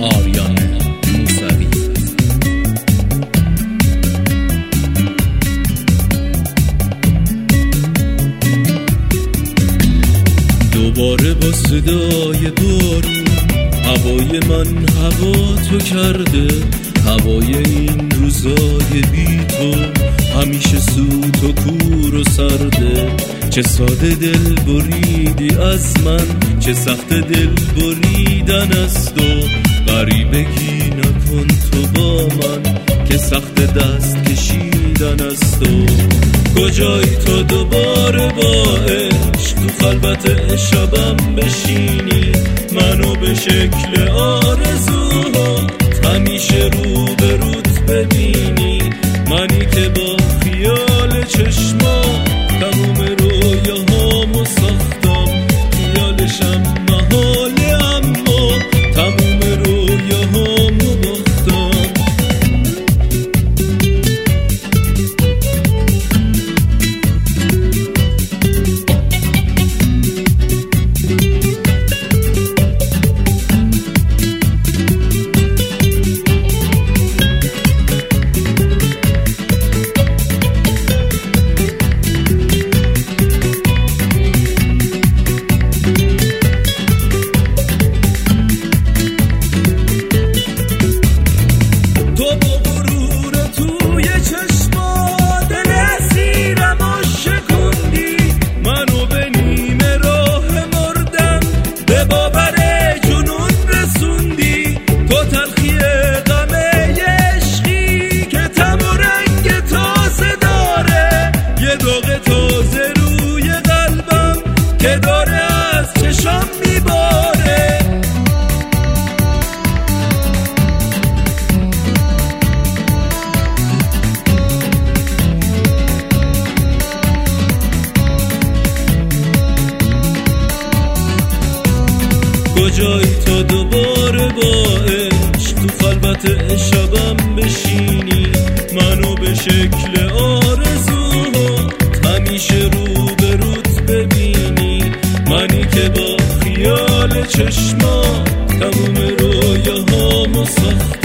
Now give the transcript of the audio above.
آریان موسوی. دوباره با صدای بارون هوای من هوا تو کرده، هوای این روزای بی تو همیشه سوت و کور و سرده. چه ساده دل بریدی از من، چه سخت دل بریدن از تو. غریبگی نکن تو با من که سخت دست کشیدن از تو. کجایی تو دوباره با عشق تو خلوت شبم بشینی، منو به شکل آرزوها همیشه رو به روت ببینی. منی که با خیال چشما تموم رویاهامو ساختم، خیالشم محاله اما تموم رویاهامو باختم. کجایی تا دوباره با عشق تو خلوت شبم بشینی، منو به شکل آرزوها همیشه رو به روت ببینی. منی که با خیال چشما تموم رویاهامو ساختم،